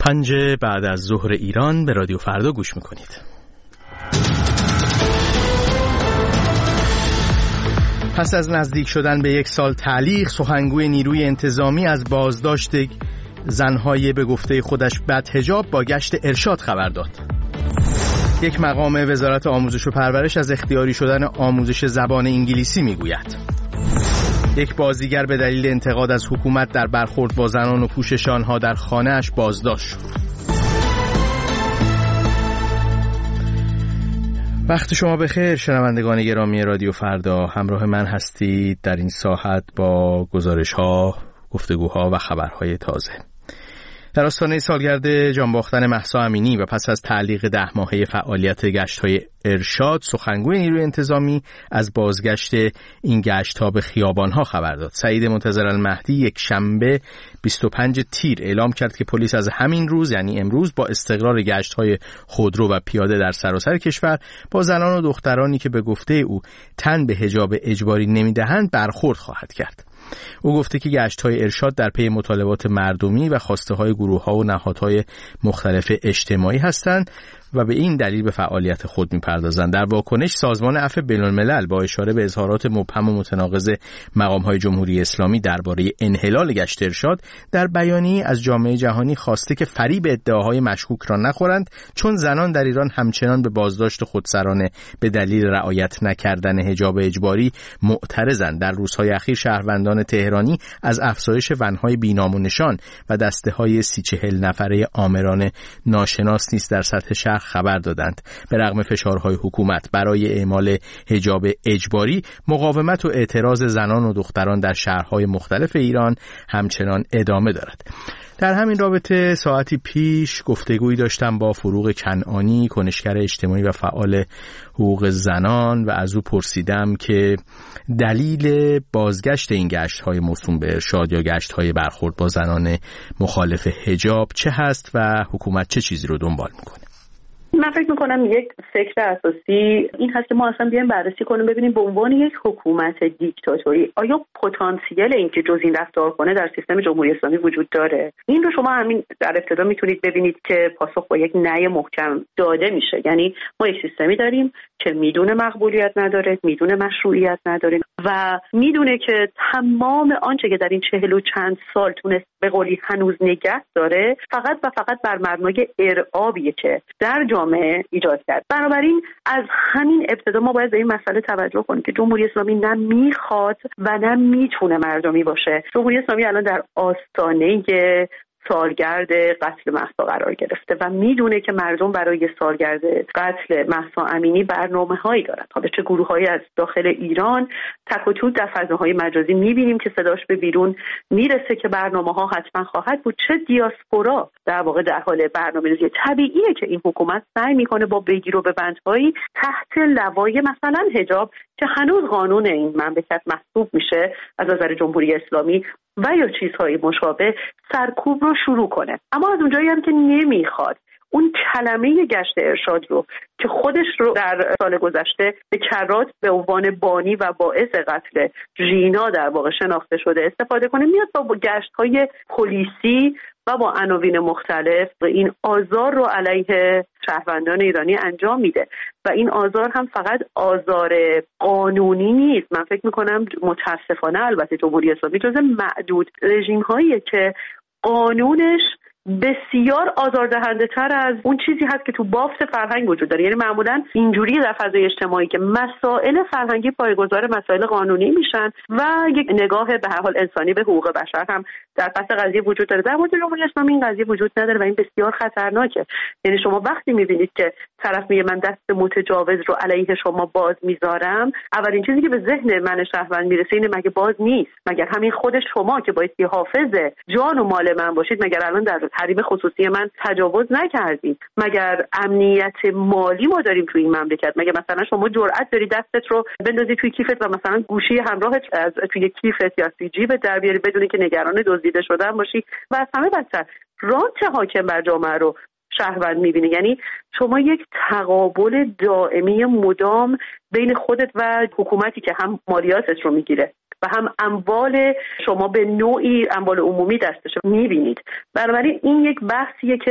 5 بعد از ظهر ایران به رادیو فردا گوش میکنید. پس از نزدیک شدن به 1 سال تعلیق، سخنگوی نیروی انتظامی از بازداشت زنهای به گفته خودش بدحجاب با گشت ارشاد خبر داد. یک مقام وزارت آموزش و پرورش از اختیاری شدن آموزش زبان انگلیسی میگوید. یک بازیگر به دلیل انتقاد از حکومت در برخورد با زنان و کوشش آنها در خانه‌اش بازداشت شد. وقت شما بخیر شنوندگان گرامی رادیو فردا، همراه من هستید در این ساعت با گزارش‌ها، گفتگوها و خبرهای تازه. در آستانه سالگرد جانباختن مهسا امینی و پس از تعلیق 10 ماهه فعالیت گشت‌های ارشاد، سخنگوی نیروی انتظامی از بازگشت این گشت‌ها به خیابان‌ها خبر داد. سعید منتظرالمهدی یک شنبه 25 تیر اعلام کرد که پلیس از همین روز یعنی امروز با استقرار گشت‌های خودرو و پیاده در سراسر کشور با زنان و دخترانی که به گفته او تن به حجاب اجباری نمی‌دهند برخورد خواهد کرد. او گفته که گشت‌های ارشاد در پی مطالبات مردمی و خواسته‌های گروه‌ها و نهادهای مختلف اجتماعی هستند و به این دلیل به فعالیت خود می‌پردازند. در واکنش سازمان عفو بین‌الملل با اشاره به اظهارات مبهم و متناقض مقام‌های جمهوری اسلامی درباره انحلال گشت ارشاد در بیانیه‌ای از جامعه جهانی خواسته که فریب ادعاهای مشکوک را نخورند، چون زنان در ایران همچنان به بازداشت خودسرانه به دلیل رعایت نکردن حجاب اجباری معترضند. در روزهای اخیر شهروندان تهرانی از افزایش ون‌های بی‌نام و نشان و دسته‌های 30-40 نفره آمران ناشناس نیز در سطح شهر خبر دادند. به رغم فشارهای حکومت برای اعمال حجاب اجباری، مقاومت و اعتراض زنان و دختران در شهرهای مختلف ایران همچنان ادامه دارد. در همین رابطه ساعتی پیش گفتگویی داشتم با فروغ کنعانی، کنشگر اجتماعی و فعال حقوق زنان، و از او پرسیدم که دلیل بازگشت این گشت‌های موسوم به ارشاد یا گشت‌های برخورد با زنان مخالف حجاب چه هست و حکومت چه چیزی رو دنبال میکنه. من فکر میکنم یک فکر اساسی این هست که ما اصلا بیایم بررسی کنیم ببینیم به عنوان یک حکومت دیکتاتوری آیا پتانسیل اینکه جز این رفتار کنه در سیستم جمهوری اسلامی وجود داره؟ این رو شما همین در ابتدا میتونید ببینید که پاسخ با یک نه محکم داده میشه. یعنی ما یک سیستمی داریم که میدونه مقبولیت نداره، میدونه مشروعیت نداره و میدونه که تمام آنچه که در این 40 و چند سال تونست به قولی هنوز نگه داره فقط و فقط بر مبنای ارعابیه که در جامعه ایجاد کرد. بنابراین از همین ابتدا ما باید به این مسئله توجه کنیم که جمهوری اسلامی نه میخواد و نه میتونه مردمی باشه. جمهوری اسلامی الان در آستانه سالگرد قتل مهسا قرار گرفته و میدونه که مردم برای سالگرد قتل مهسا امینی برنامه‌هایی دارن. حالا چه گروه‌هایی از داخل ایران تک و توک در فضاهای مجازی میبینیم که صداش به بیرون میرسه که برنامه‌ها حتما خواهد بود، چه دیاسپورا در واقع در حال برنامه‌ریزی. طبیعیه که این حکومت سعی میکنه با بگیر و ببندهایی تحت لوای مثلا حجاب که هنوز قانون این مملکت محسوب میشه از نظر جمهوری اسلامی و یا چیزهای مشابه سرکوب رو شروع کنه. اما از اونجایی هم که نمیخواد اون کلمه گشت ارشاد رو که خودش رو در سال گذشته به کرات به عنوان بانی و باعث قتل ژینا در واقع شناخته شده استفاده کنه، میاد با گشت‌های پلیسی و با عناوین مختلف این آزار رو علیه شهروندان ایرانی انجام میده و این آزار هم فقط آزار قانونی نیست. من فکر میکنم متاسفانه البته جمهوری اسلامی جز معدود رژیم هاییه که قانونش بسیار آزاردهنده تر از اون چیزی هست که تو بافت فرهنگ وجود داره. یعنی معمولا اینجوری در فضای اجتماعی که مسائل فرهنگی پایه‌گذار مسائل قانونی میشن و یک نگاه به هر حال انسانی به حقوق بشر هم در پس قضیه وجود داره. در مورد جمهوری اسلامی این قضیه وجود نداره و این بسیار خطرناکه. یعنی شما وقتی میبینید که طرف میگه من دست متجاوز رو علیه شما باز میذارم، اولین چیزی که به ذهن من شهروند میرسه اینه مگه باز نیست؟ مگر همین خود شما که باید حافظ جان و مال من باشید، مگر الان در حریم خصوصی من تجاوز نکردید؟ مگر امنیت مالی ما داریم توی این مملکت؟ مگر مثلا شما جرأت داری دستت رو بندازی توی کیفت و مثلا گوشی همراهت از توی کیفت یا توی جیبت در بیاری بدون که نگران دزدیده شدن باشی؟ و از همه بدتر رانت حاکم بر جامعه رو شهروند میبینه. یعنی شما یک تقابل دائمی مدام بین خودت و حکومتی که هم مالیاتت رو میگیره و هم اموال شما به نوعی اموال عمومی دستش میبینید. بنابراین این یک بحثیه که